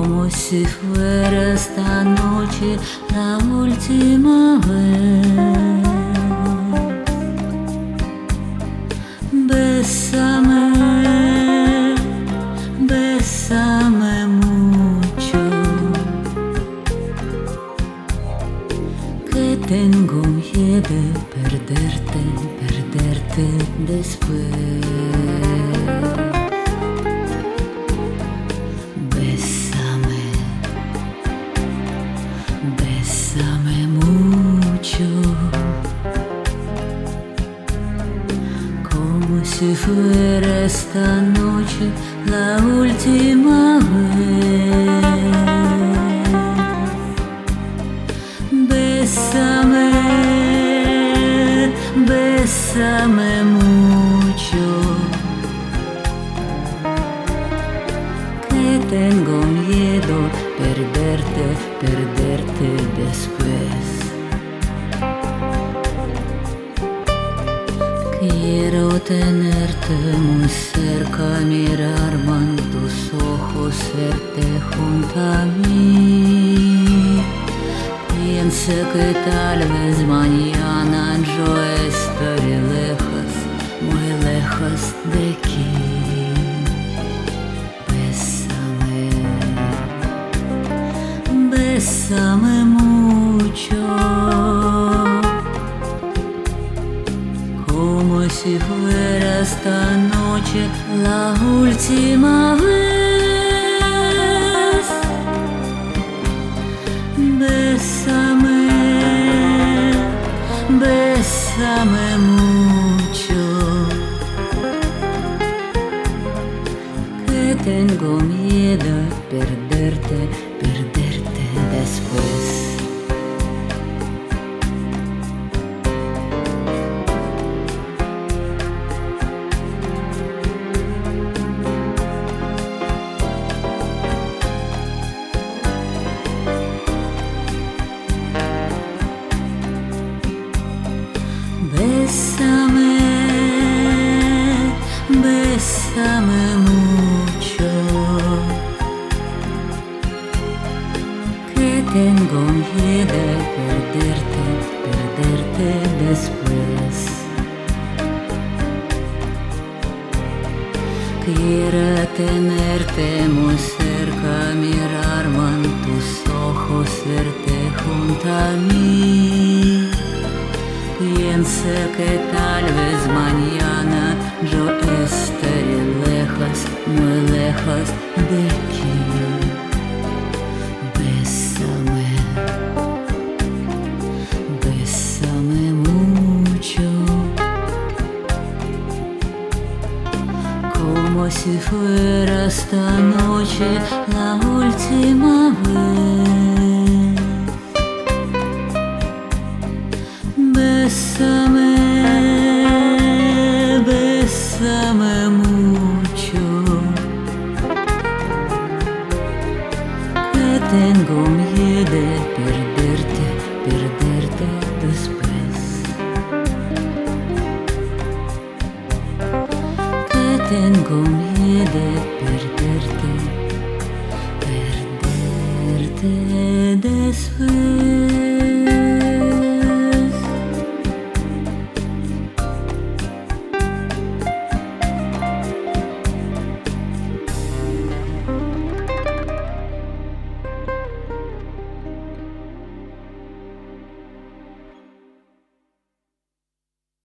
como si fuera esta noche la última vez. Bésame, bésame mucho, que tengo miedo de perderte después. Bésame, bésame mucho, como si fuera esta noche la última vez. Bésame, bésame mucho, que tengo miedo perderte después. Quiero tenerte muy cerca, mirarme en tus ojos, verte junto a mí. Pienso que tal vez mañana yo estaré lejos, muy lejos de aquí. Bésame, bésame mucho, como si fuera esta noche la última vez. Bésame, bésame mucho, que tengo miedo perderte después. Bésame, bésame mucho, que tengo miedo de perderte después. Quiero tenerte muy cerca, mirarme en tus ojos, verte junto a mí. Pienso que tal vez mañana yo estaré lejos, muy lejos de aquí. Bésame, bésame mucho, como si fuera esta noche la última vez. Bésame, bésame mucho, que tengo miedo de perderte después. Que tengo miedo de perderte después.